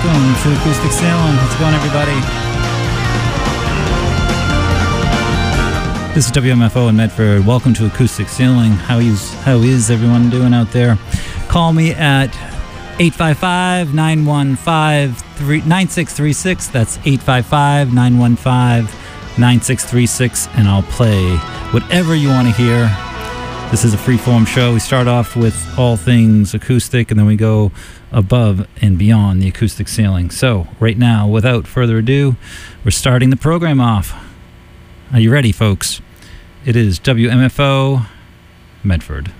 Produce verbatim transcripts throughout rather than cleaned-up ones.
welcome to Acoustic Sailing. How's it going, everybody? This is W M F O in Medford. Welcome to Acoustic Sailing. How is, how is everyone doing out there? Call me at eight five five, nine one five, nine six three six. That's eight five five, nine one five, nine six three six, and I'll play whatever you want to hear. This is a free-form show. We start off with all things acoustic, and then we go above and beyond the acoustic sailing. So, right now, without further ado, we're starting the program off. Are you ready, folks? It is W M F O Medford.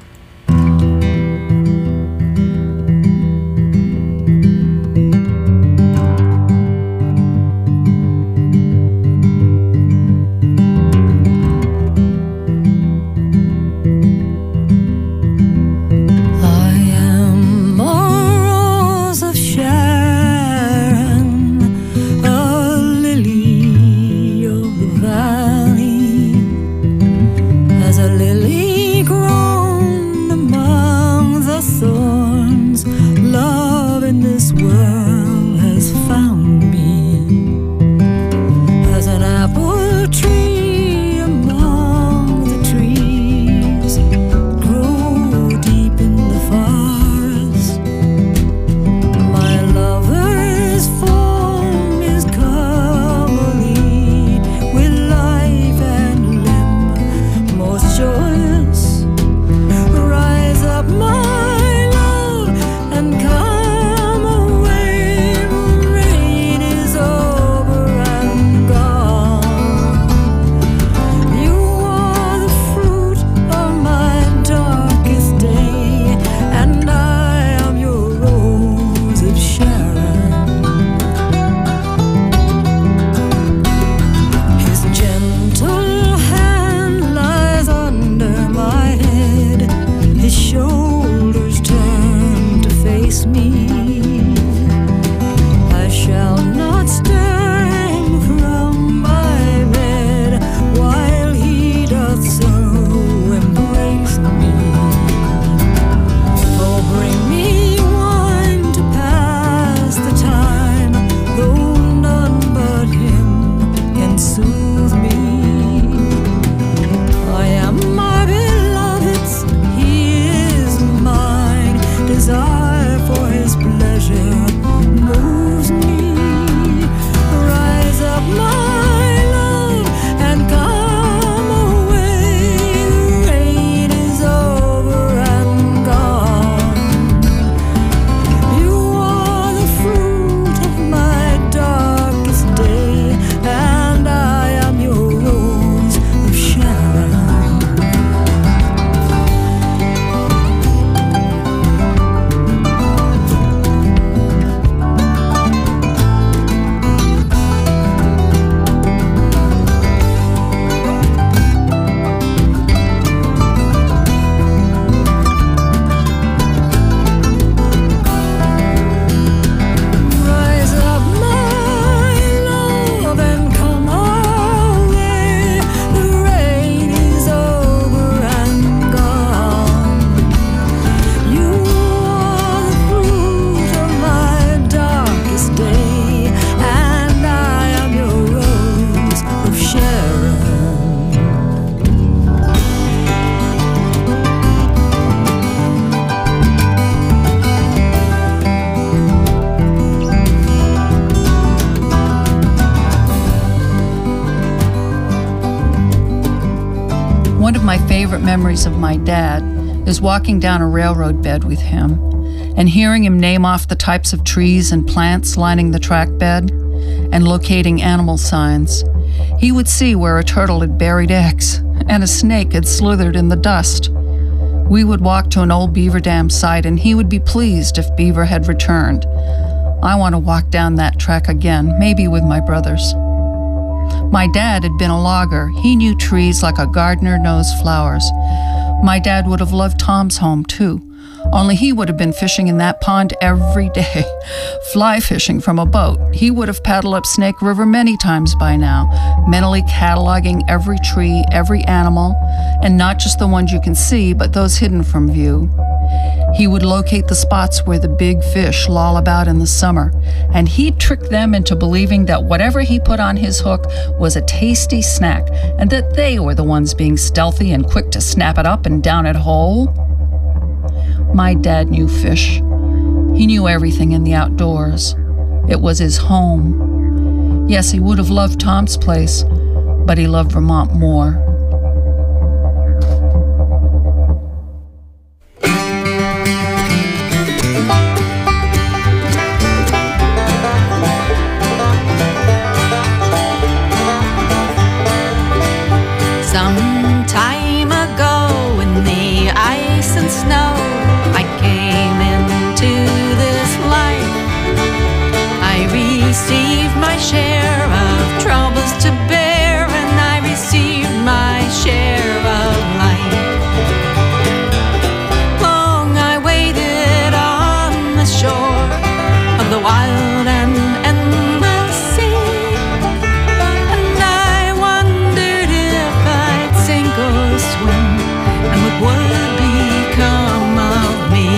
Memories of my dad is walking down a railroad bed with him and hearing him name off the types of trees and plants lining the track bed and locating animal signs. He would see where a turtle had buried eggs and a snake had slithered in the dust. We would walk to an old beaver dam site and he would be pleased if beaver had returned. I want to walk down that track again, maybe with my brothers. My dad had been a logger. He knew trees like a gardener knows flowers. My dad would have loved Tom's home, too. Only he would have been fishing in that pond every day, fly fishing from a boat. He would have paddled up Snake River many times by now, mentally cataloging every tree, every animal, and not just the ones you can see, but those hidden from view. He would locate the spots where the big fish loll about in the summer, and he'd trick them into believing that whatever he put on his hook was a tasty snack, and that they were the ones being stealthy and quick to snap it up and down it whole. My dad knew fish. He knew everything in the outdoors. It was his home. Yes, he would have loved Tom's place, but he loved Vermont more. Some time ago in the ice and snow, I came into this life. I received my share of troubles to bear, and I received my share of life. Long I waited on the shore of the wild and endless sea, and I wondered if I'd sink or swim, and what would become of me.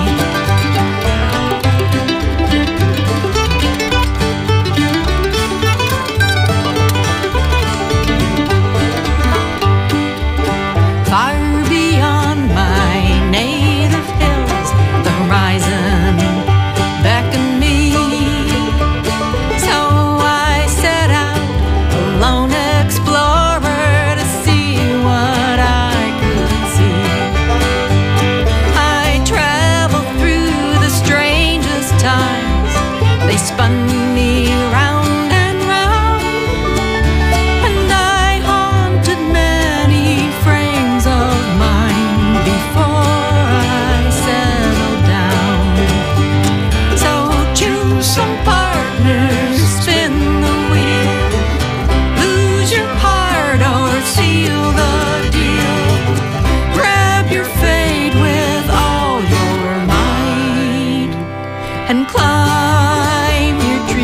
Far beyond my native hills, the horizon beckoned me. So I set out, a lone explorer, to see what I could see. I traveled through the strangest times. They spun me round and round, and I haunted many frames of mind before I settled down. So choose some partners, spin the wheel, lose your heart or seal the deal. Grab your fate with all your might and climb your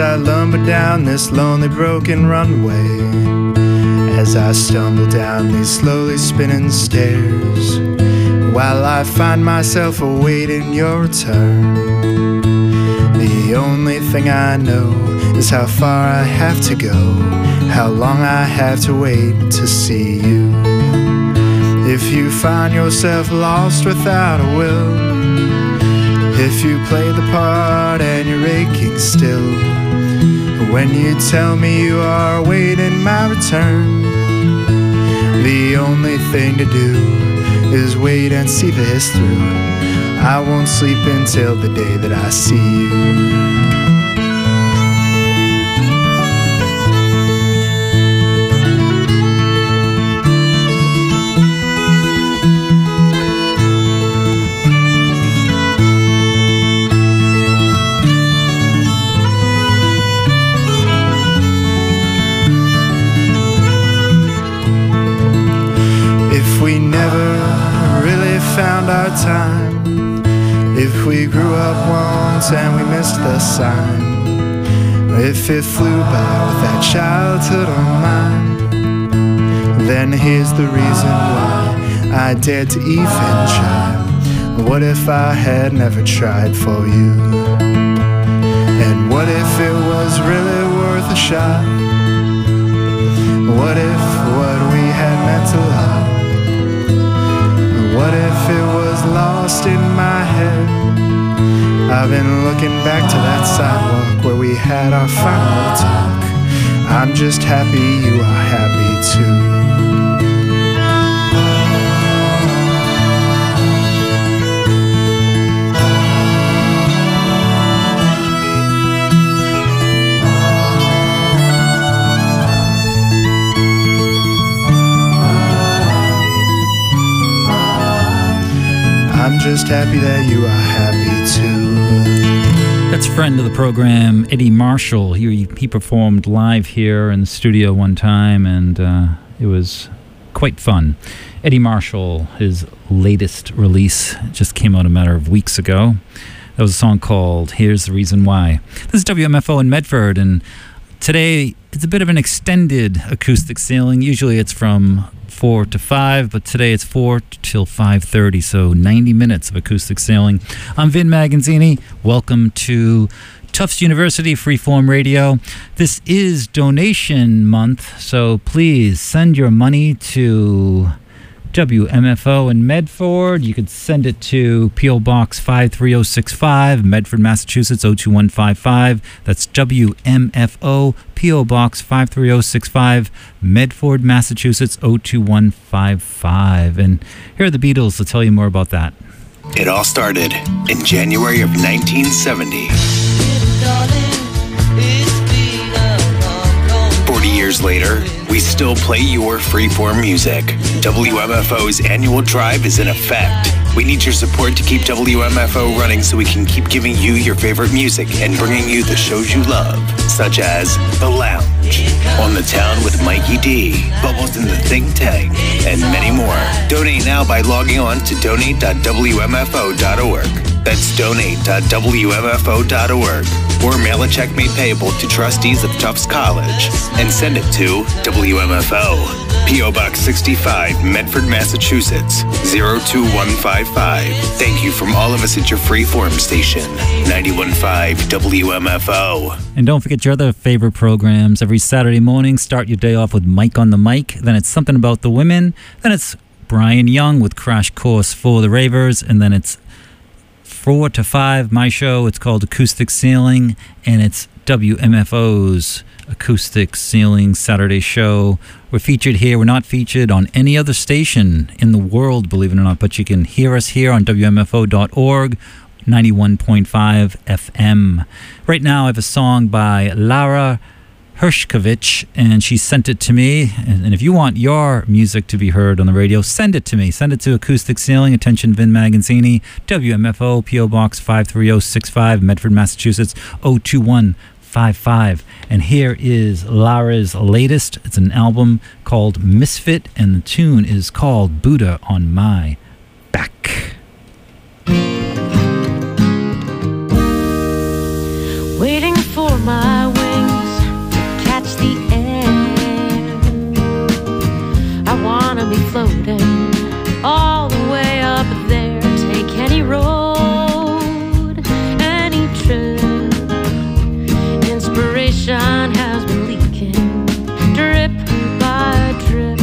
I lumber down this lonely broken runway, as I stumble down these slowly spinning stairs, while I find myself awaiting your return. The only thing I know is how far I have to go, how long I have to wait to see you. If you find yourself lost without a will, if you play the part and you're aching still, when you tell me you are awaiting my return, the only thing to do is wait and see this through. I won't sleep until the day that I see you. We never really found our time, if we grew up once and we missed the sign, if it flew by with that childhood of mine, then here's the reason why I dared to even try. What if I had never tried for you? And what if it was really worth a shot? What if what we had meant to love? What if it was lost in my head? I've been looking back to that sidewalk where we had our final talk. I'm just happy you are happy too. I'm just happy that you are happy too. That's friend of the program, Eddie Marshall. He, he performed live here in the studio one time, and uh, it was quite fun. Eddie Marshall, his latest release, just came out a matter of weeks ago. That was a song called Here's the Reason Why. This is W M F O in Medford, and today it's a bit of an extended acoustic ceiling. Usually it's from four to five, but today it's four till five thirty, so ninety minutes of acoustic sailing. I'm Vin Magazzini. Welcome to Tufts University Freeform Radio. This is donation month, so please send your money to W M F O in Medford. You could send it to P O Box five three oh six five, Medford, Massachusetts oh two one five five. That's W M F O, P O Box five three oh six five, Medford, Massachusetts oh two one five five. And here are the Beatles to tell you more about that. It all started in January of nineteen seventy. forty years later, we still play your freeform music. W M F O's annual drive is in effect. We need your support to keep W M F O running so we can keep giving you your favorite music and bringing you the shows you love, such as The Lounge, On the Town with Mikey D, Bubbles in the Think Tank, and many more. Donate now by logging on to donate dot w m f o dot org. That's donate dot w m f o dot org. Or mail a check made payable to trustees of Tufts College and send it to W M F O, P O Box sixty-five, Medford, Massachusetts oh two one five five. Thank you from all of us at your freeform station, ninety-one point five W M F O. And don't forget your other favorite programs. Every Saturday morning, start your day off with Mike on the Mic. Then it's Something About the Women. Then it's Brian Young with Crash Course for the Ravers. And then it's four to five, my show. It's called Acoustic Ceiling, and it's W M F O's Acoustic Ceiling Saturday show. We're featured here. We're not featured on any other station in the world, believe it or not, but you can hear us here on W M F O dot org, ninety-one point five F M. Right now, I have a song by Lara Hershkovich, and she sent it to me. And if you want your music to be heard on the radio, send it to me. Send it to Acoustic Ceiling. Attention, Vin Magazzini, W M F O, P O Box five three oh six five, Medford, Massachusetts oh two one five five. And here is Lara's latest. It's an album called Misfit, and the tune is called Buddha on My Back. Waiting for my floating all the way up there. Take any road, any trip. Inspiration has been leaking, drip by drip.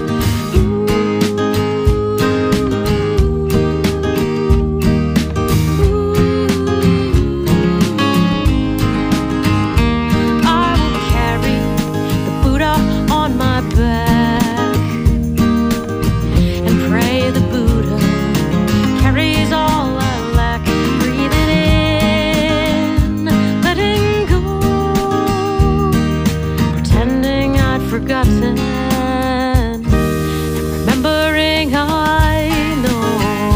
Forgotten and remembering I know.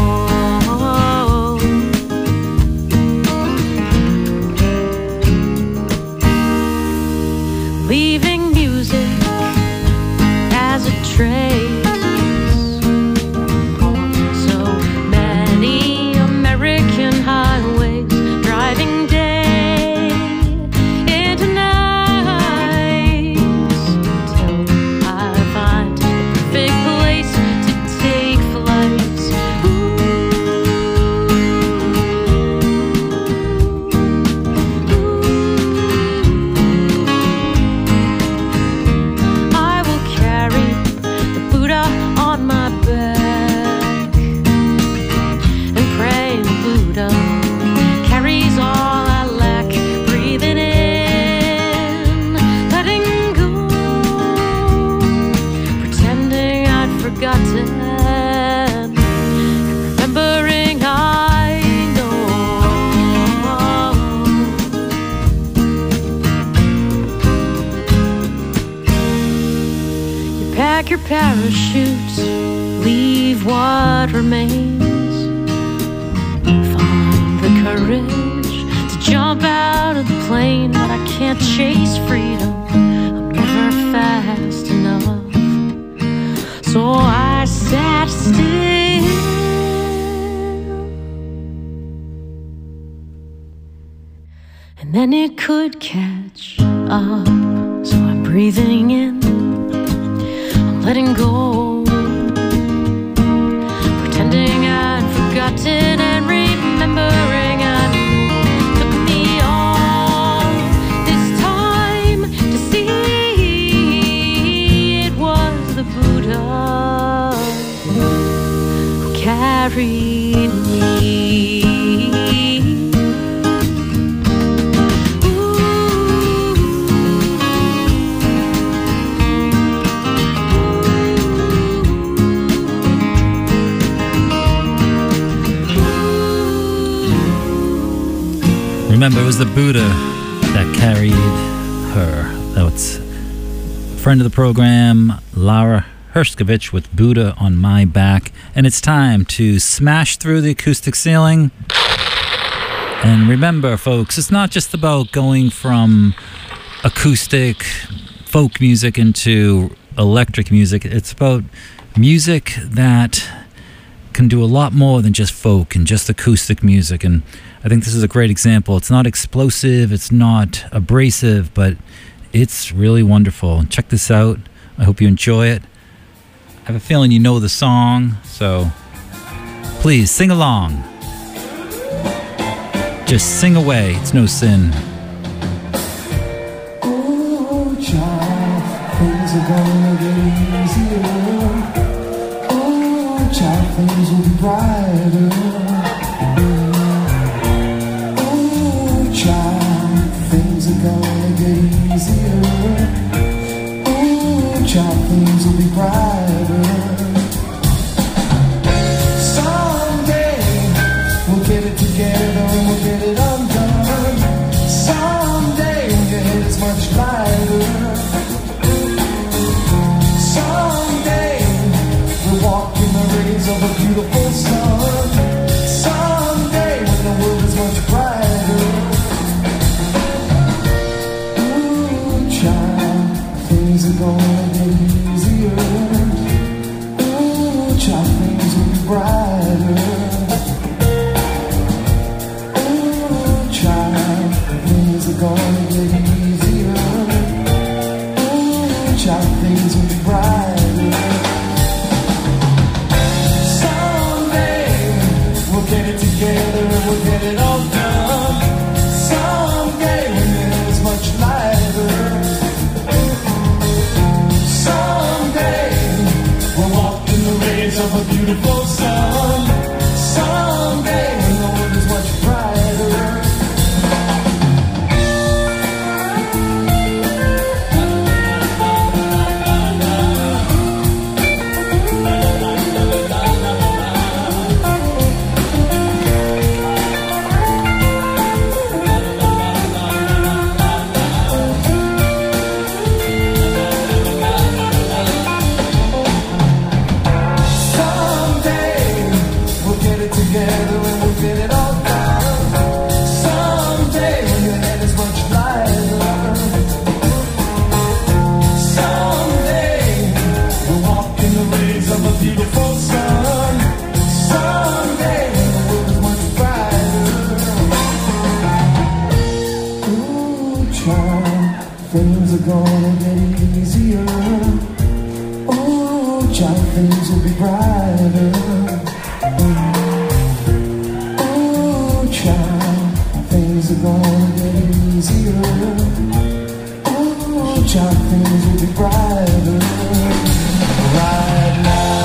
Leaving music as a trace. So many American highways driving day into night. Pack your parachutes, leave what remains. Find the courage to jump out of the plane, but I can't chase freedom. I'm never fast enough. So I sat still, and then it could catch up. So I'm breathing in, letting go, pretending I'd forgotten and remembering I knew. Took me all this time to see it was the Buddha who carried me. Remember, it was the Buddha that carried her. That's a friend of the program, Laura Herskovich, with Buddha on My Back. And it's time to smash through the acoustic ceiling. And remember, folks, it's not just about going from acoustic folk music into electric music. It's about music that can do a lot more than just folk and just acoustic music. And I think this is a great example. It's not explosive, it's not abrasive, but it's really wonderful. Check this out. I hope you enjoy it. I have a feeling you know the song, so please sing along. Just sing away. It's no sin. Oh, child, things are gonna get easier. Oh, child, things will be brighter. Things are gonna get easier. Oh, child, things will be brighter. Someday we'll get it together and we'll get it undone. Someday when your head is much lighter. Someday we'll walk in the rays of a beautiful sun. Someday when the world is much brighter. Things are gonna get easier. child, things will be brighter. Oh, child, things are gonna get easier. Oh, child, things will be brighter right now.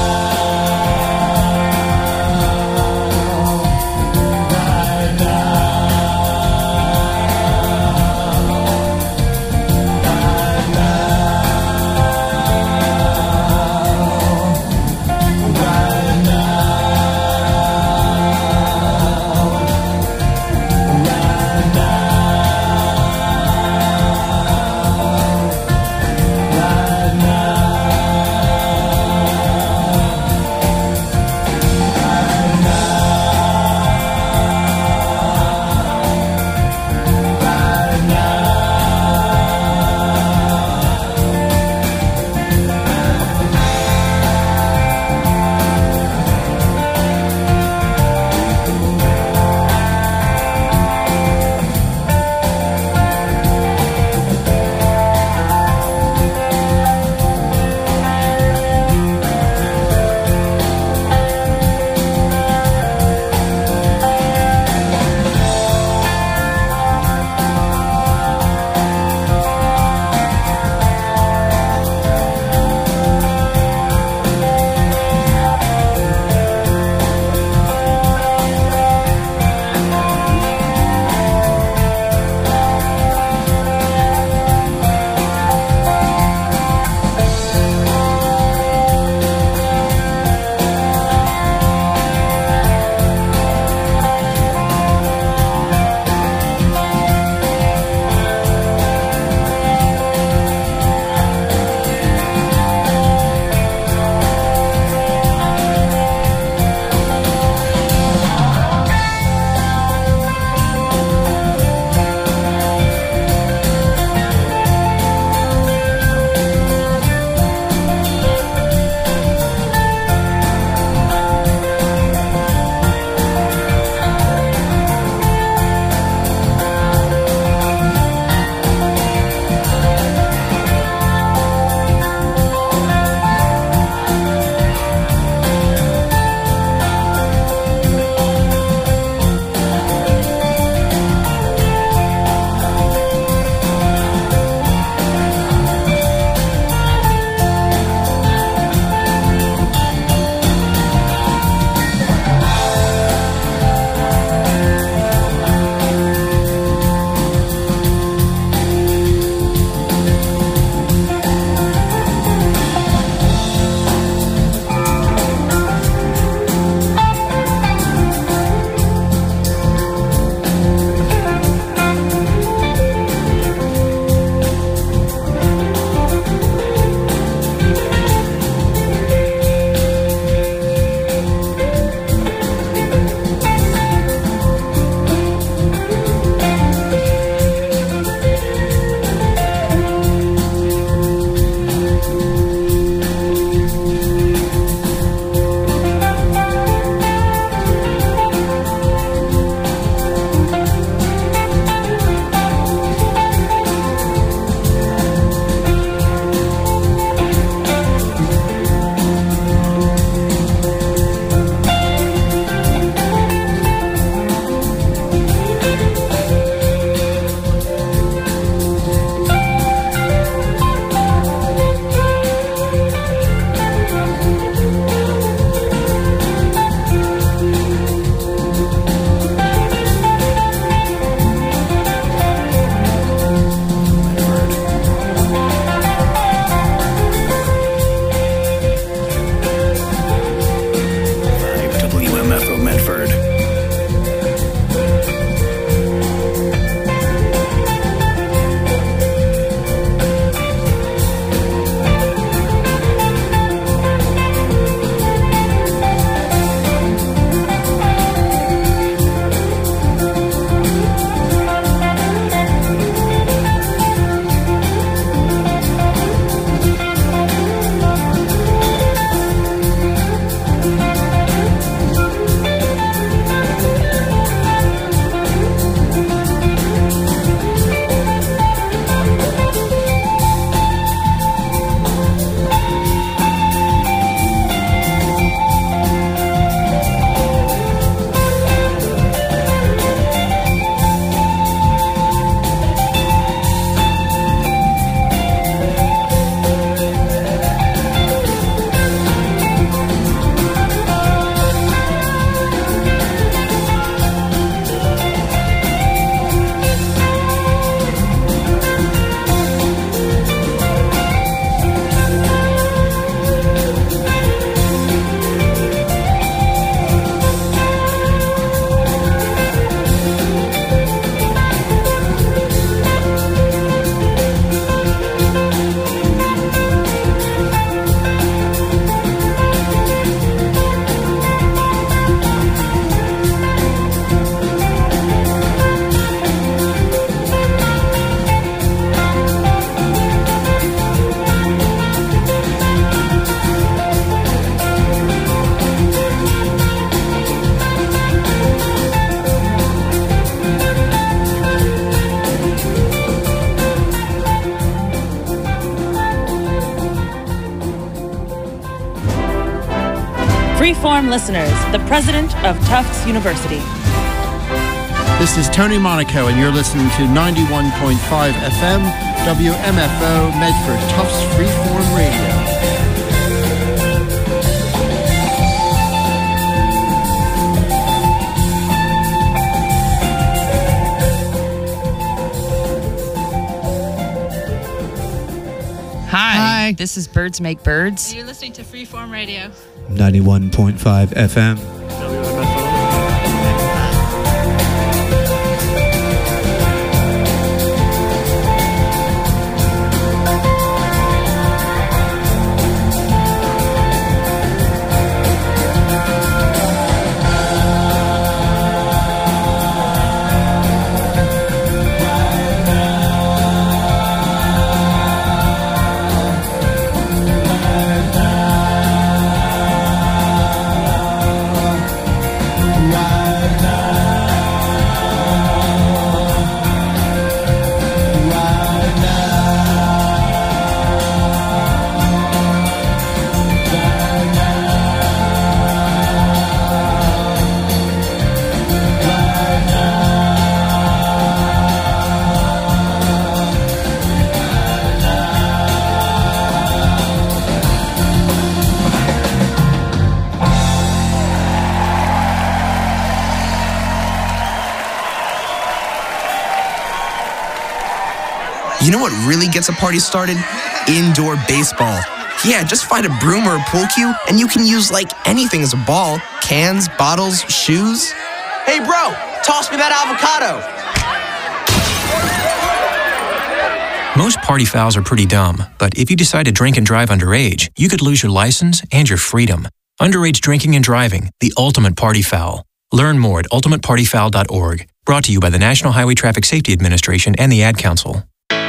Freeform listeners, the president of Tufts University. This is Tony Monaco, and you're listening to ninety-one point five F M, W M F O, Medford, Tufts Freeform Radio. Hi. Hi, this is Birds Make Birds. You're listening to Freeform Radio. ninety-one point five F M. You know what really gets a party started? Indoor baseball. Yeah, just find a broom or a pool cue, and you can use like anything as a ball. Cans, bottles, shoes. Hey bro, toss me that avocado. Most party fouls are pretty dumb, but if you decide to drink and drive underage, you could lose your license and your freedom. Underage drinking and driving, the ultimate party foul. Learn more at ultimate party foul dot org. Brought to you by the National Highway Traffic Safety Administration and the Ad Council.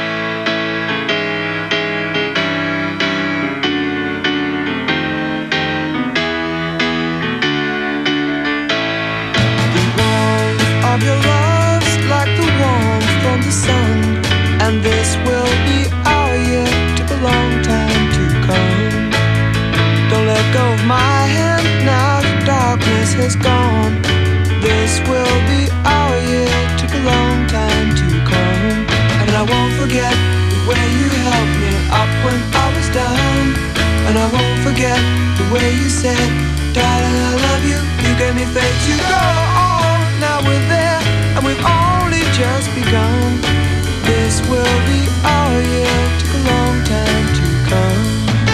Of your love's like the warmth from the sun, and this will be our year. Took a long time to come. Don't let go of my hand now, the darkness has gone. This will be our year. Took a long time to come, and I won't forget the way you helped me up when I was down, and I won't forget the way you said, darling, I love you. You gave me faith to go on. Now we're there, and we've only just begun. This will be our year. Took a long time to come.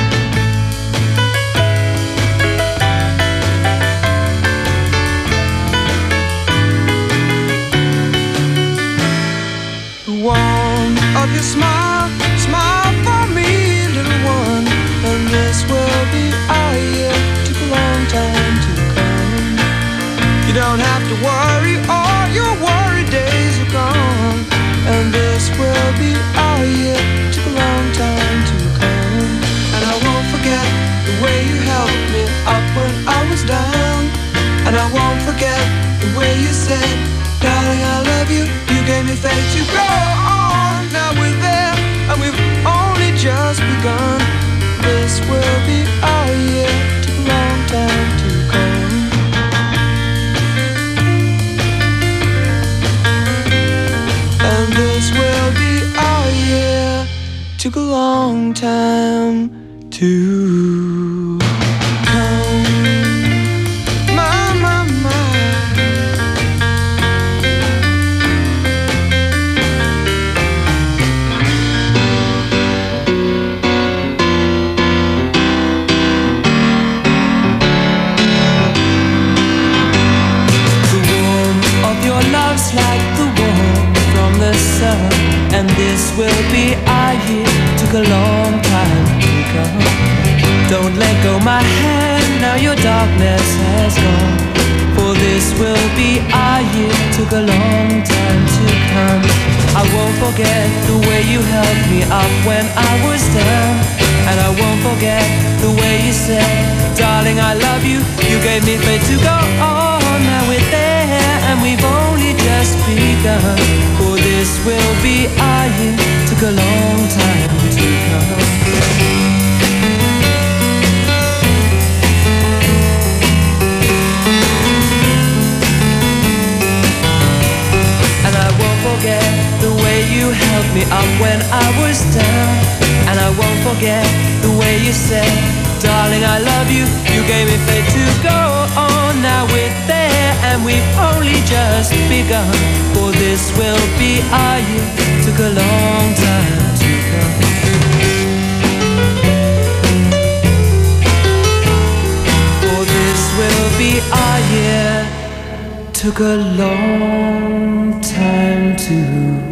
The warmth of your smile, smile for me, little one. And this will be our year. Took a long time to come. You don't have to worry, all your worry days are gone. And this will be our year. Took a long time to come. And I won't forget the way you helped me up when I was down. And I won't forget the way you said, darling, I love you. You gave me faith to go on. Now we're there, and we've only just begun. This will be our year. Took a long time to come. And this will be our year. Took a long time to come. My, my, my. The warmth of your love's like the warmth from the sun, and this will be our year. Took a long time to come. Don't let go my hand, now your darkness has gone. For this will be our year. Took a long time to come. I won't forget the way you held me up when I was down, and I won't forget the way you said, darling, I love you. You gave me faith to go on. Now we're there, and we've only just begun. For this will be our year. Took a long time to come. you say, darling, I love you. You gave me faith to go on. Now we're there and we've only just begun. For this will be our year. Took a long time to come. For this will be our year. Took a long time to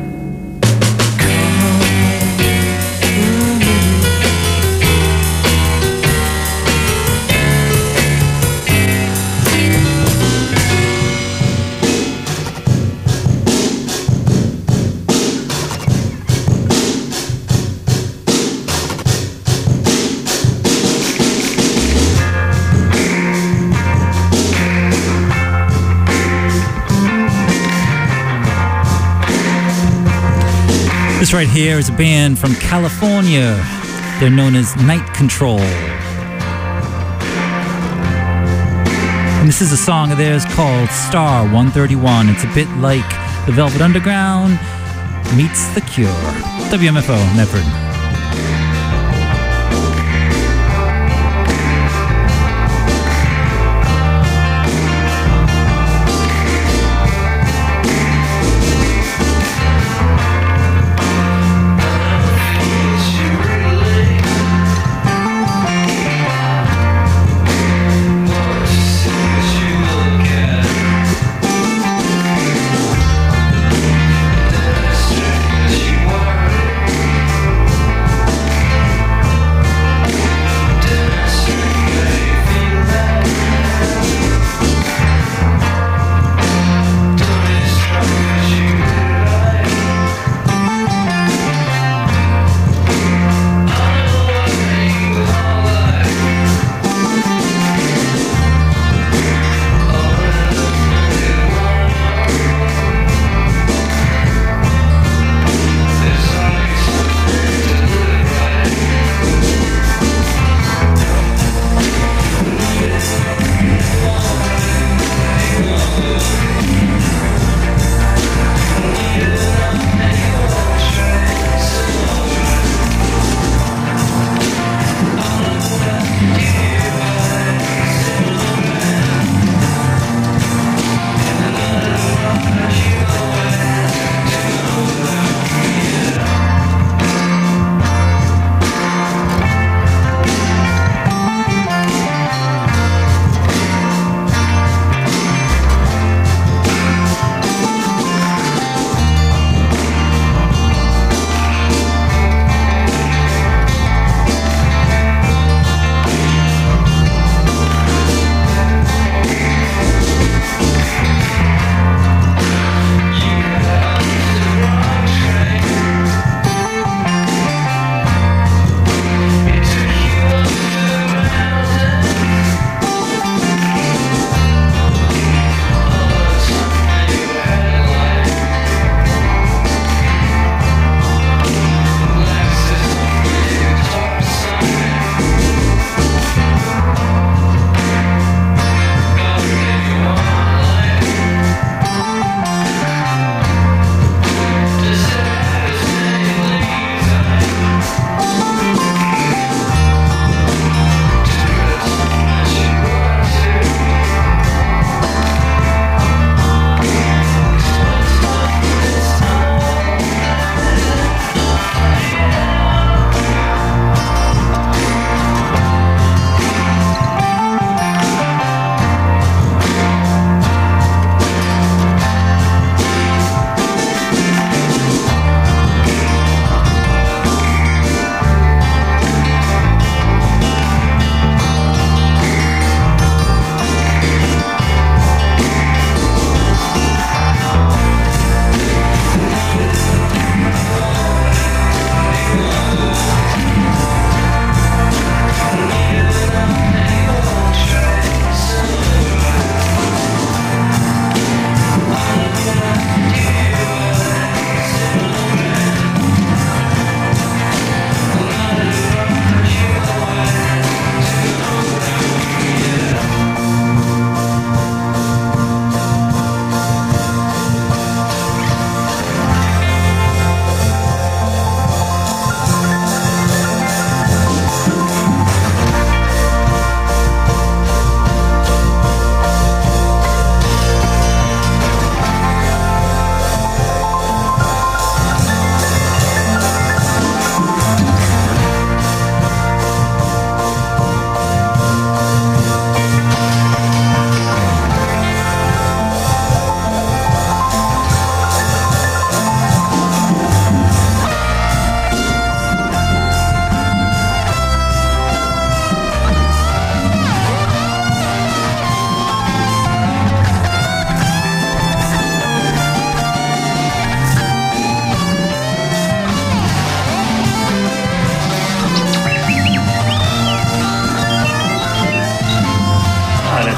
This right here is a band from California. They're known as Night Control. And this is a song of theirs called Star one thirty-one. It's a bit like the Velvet Underground meets The Cure. W M F O, Medford.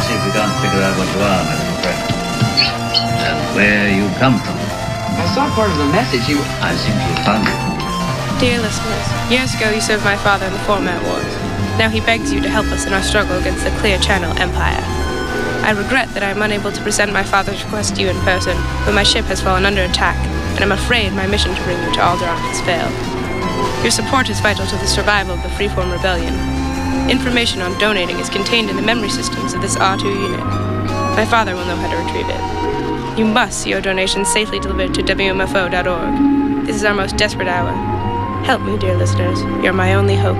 see if we can't figure out what you are, my little friend. And where you come from. I saw part of the message. You... I seem to have found it. Dear listeners, years ago you served my father in the Format Wars. Now he begs you to help us in our struggle against the Clear Channel Empire. I regret that I am unable to present my father's request to you in person, but my ship has fallen under attack, and I'm afraid my mission to bring you to Alderaan has failed. Your support is vital to the survival of the Freeform Rebellion. Information on donating is contained in the memory systems of this R two unit. My father will know how to retrieve it. You must see your donations safely delivered to W M F O dot org. This is our most desperate hour. Help me, dear listeners. You're my only hope.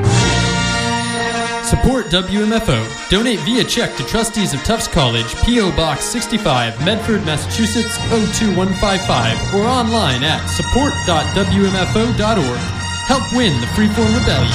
Support W M F O. Donate via check to Trustees of Tufts College, P O Box sixty-five, Medford, Massachusetts oh two one five five, or online at support dot W M F O dot org. Help win the Freeform Rebellion.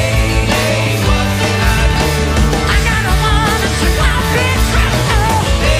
I got a woman, she won't be true.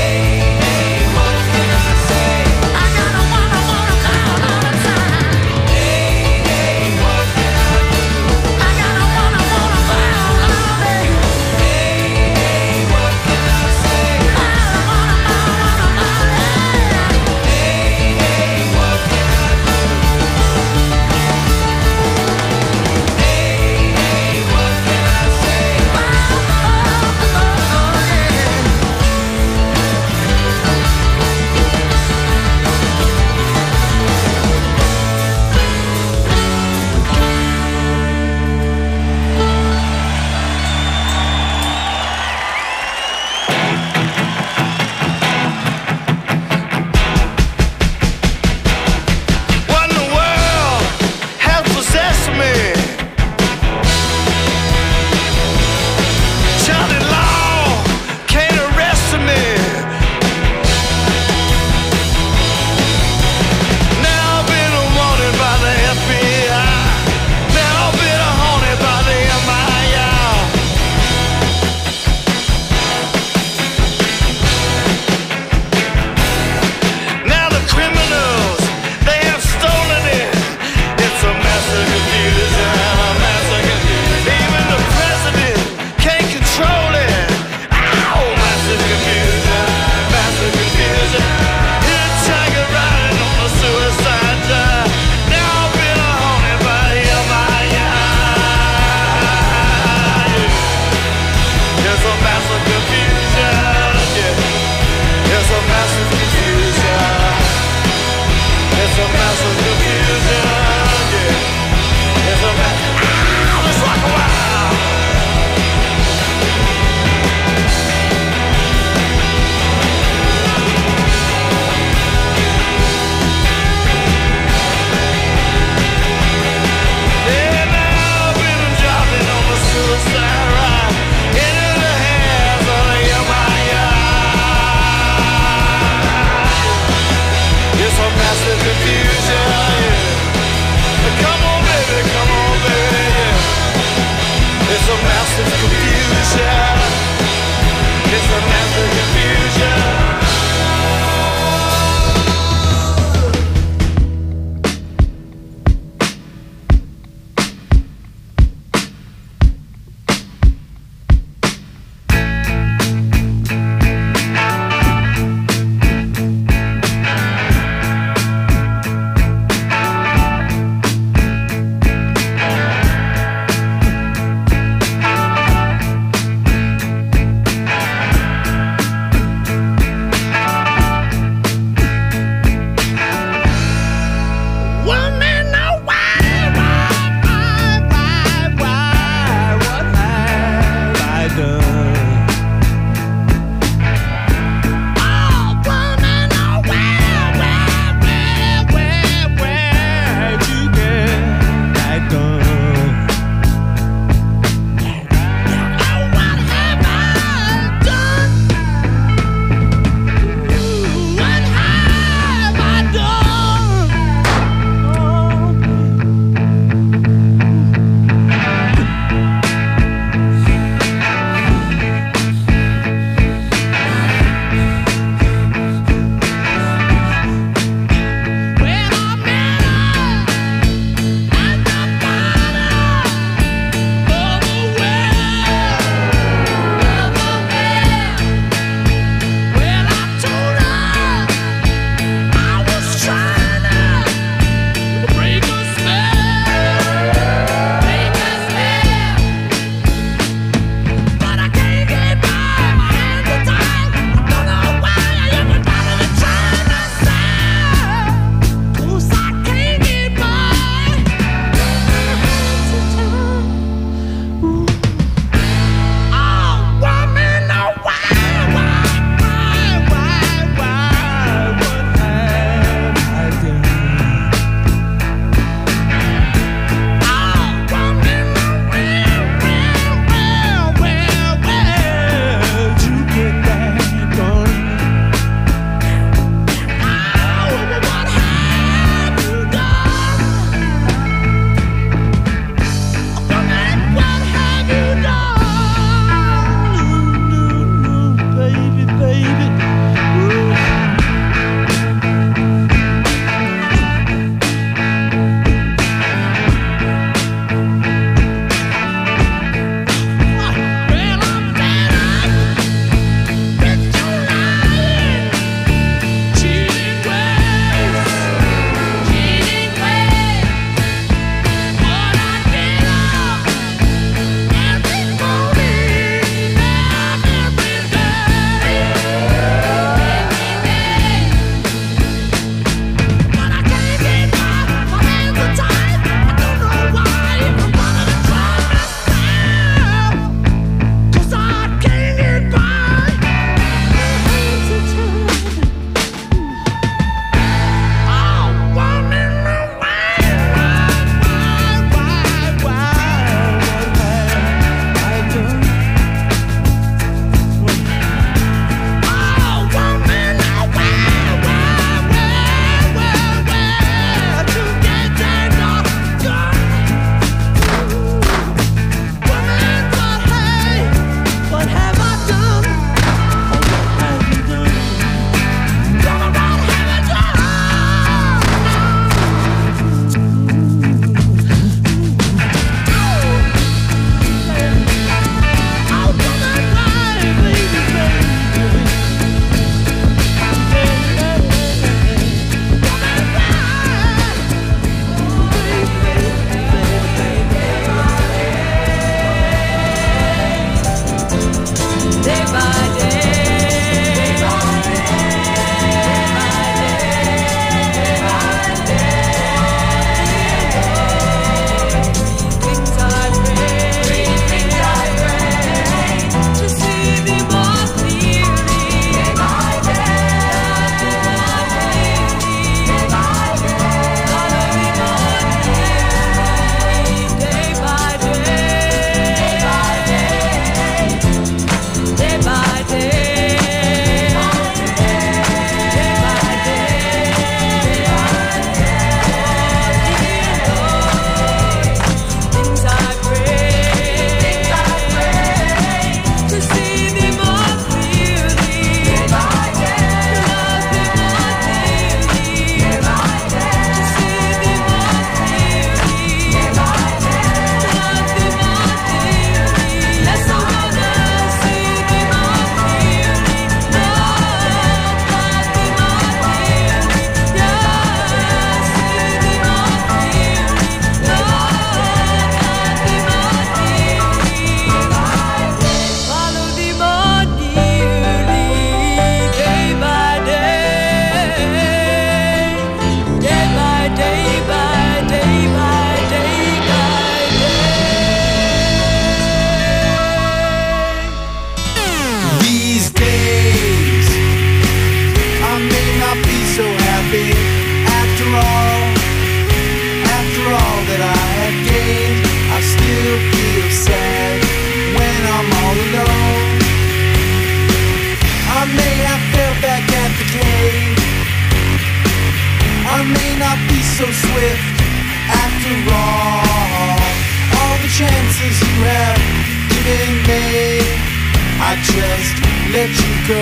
just let you go.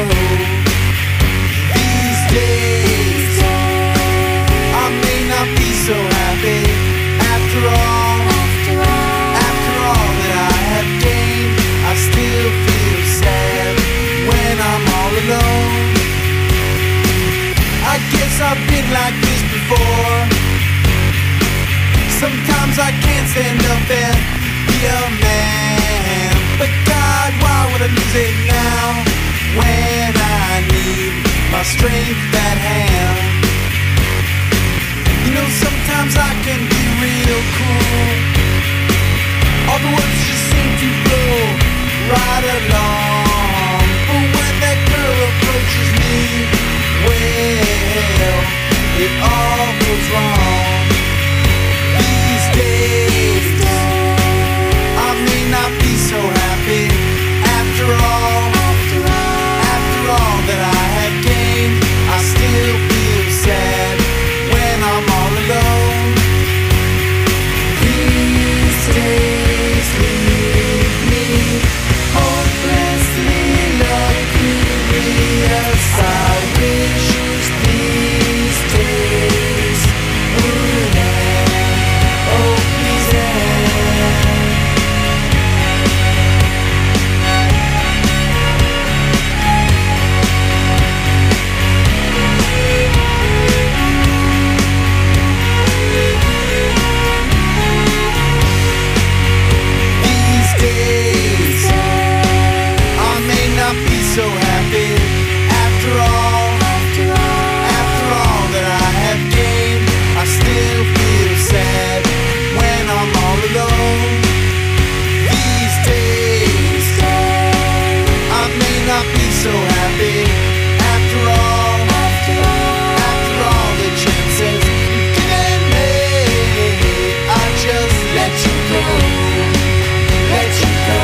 These days I may not be so happy. After all, after all, after all that I have gained, I still feel sad when I'm all alone. I guess I've been like this before. Sometimes I can't stand up and be a man. But God, why would I lose it now when I need my strength at hand? You know, sometimes I can be real cool. All the words just seem to flow right along. But when that girl approaches me, well, it all goes wrong. These days I may not be so happy. After all, after all, after all that I had gained, I still feel sad when I'm all alone. These days leave me hopelessly luxurious. I wish these days would end. Oh, please end. These days I may not be so happy. After all, after all, after all that I have gained, I still feel sad when I'm all alone. These days I may not be so happy. After all, after all, after all the chances you've given me, I just let you go, let you go.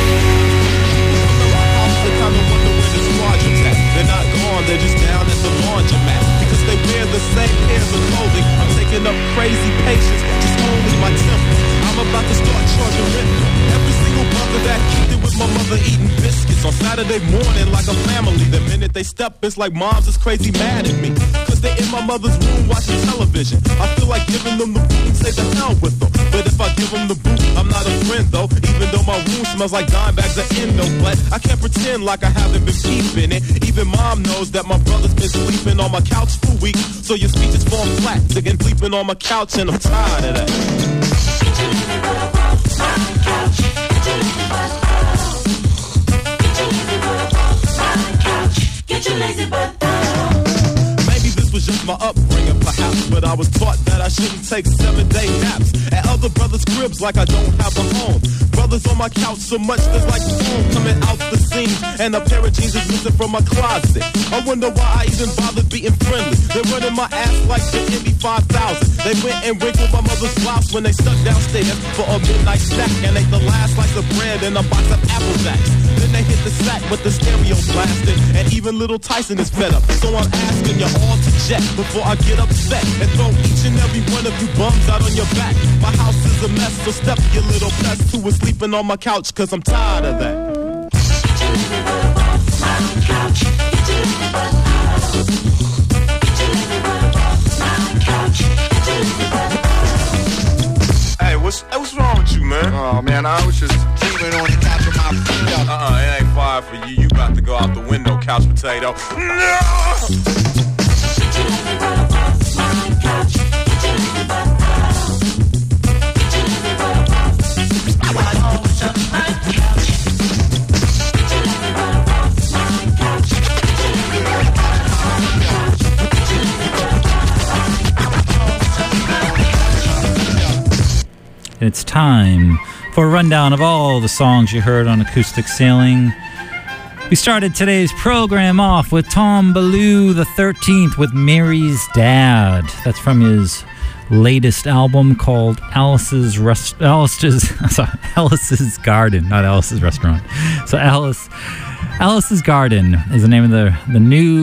I kind of wonder where the squadron's at. They're not gone, they're just down at the laundromat. Because they wear the same pairs of clothing. I'm taking up crazy patience, just holding my temper. I'm about to start charging rent. Every single brother that kicked it with my mother eating biscuits on Saturday morning like a family. The minute they step, it's like mom's is crazy mad at me. Cause they in my mother's room watching television. I feel like giving them the boot and say the hell with them. But if I give them the boot, I'm not a friend though. Even though my room smells like dime bags of Endo. But I can't pretend like I haven't been peeping it. Even mom knows that my brother's been sleeping on my couch for weeks. So your speech is falling flat, digging sleeping on my couch, and I'm tired of that. Get your lazy butt down. Maybe this was just my upbringing, perhaps, but I was taught that I shouldn't take seven-day naps at other brothers' cribs like I don't have a home. Brothers on my couch so much there's like foam coming out the seams, and a pair of jeans is missing from my closet. I wonder why I even bothered being friendly. They're running my ass like the Indy five thousand. They went and wrinkled my mother's blouse when they stuck downstairs for a midnight snack and ate the last slice of bread in a box of Apple Jacks. Then they hit the sack with the stereo blasting, and even little Tyson is fed up. So I'm asking you all to jet before I get upset and throw each and every one of you bums out on your back. My house is a mess, so step your little pest who is sleeping on my couch, cause I'm tired of that. Hey, what's hey, what's wrong with you, man? Oh man, I was just chewing on the top of my feet. Uh-uh, it ain't fire for you. You about to go out the window, couch potato. No! It's time for a rundown of all the songs you heard on Acoustic Sailing. We started today's program off with Tom Ballou the thirteenth with Mary's Dad. That's from his latest album called Alice's Rest- Alice's sorry, Alice's Garden, not Alice's Restaurant. So Alice Alice's Garden is the name of the the new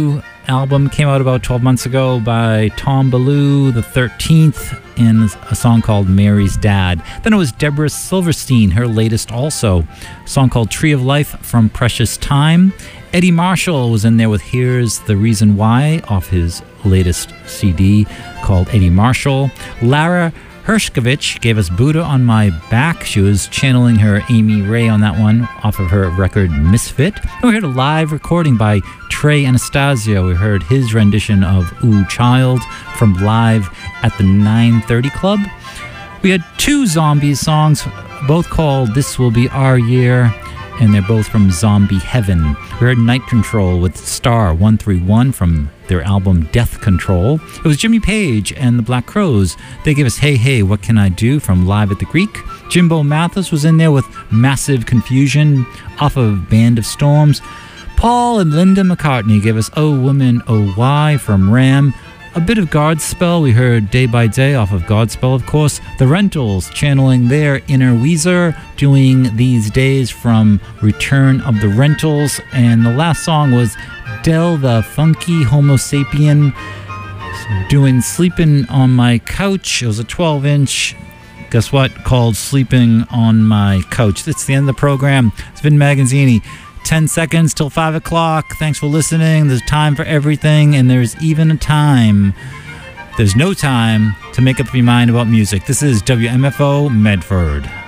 album. Came out about twelve months ago by Tom Ballou, the thirteenth, in a song called Mary's Dad. Then it was Deborah Silverstein, her latest also, a song called Tree of Life from Precious Time. Eddie Marshall was in there with Here's the Reason Why off his latest C D called Eddie Marshall. Lara Hershkovich gave us Buddha on My Back. She was channeling her Amy Ray on that one off of her record Misfit. And we heard a live recording by Trey Anastasio. We heard his rendition of Ooh Child from Live at the nine thirty Club. We had two Zombies songs, both called This Will Be Our Year, and they're both from Zombie Heaven. We heard Night Control with Star one three one from their album Death Control. It was Jimmy Page and the Black Crowes. They gave us Hey Hey What Can I Do from Live at the Greek. Jimbo Mathis was in there with Massive Confusion off of Band of Storms. Paul and Linda McCartney gave us Oh Woman Oh Why from Ram. A bit of Godspell. We heard Day by Day off of Godspell, of course. The Rentals channeling their inner Weezer, doing These Days from Return of the Rentals. And the last song was Del the Funky Homo Sapien doing Sleeping on My Couch. It was a twelve inch, guess what, called Sleeping on My Couch. That's the end of the program. It's been Magazzini. ten seconds till five o'clock. Thanks for listening. There's time for everything, and there's even a time. There's no time to make up your mind about music. This is W M F O Medford.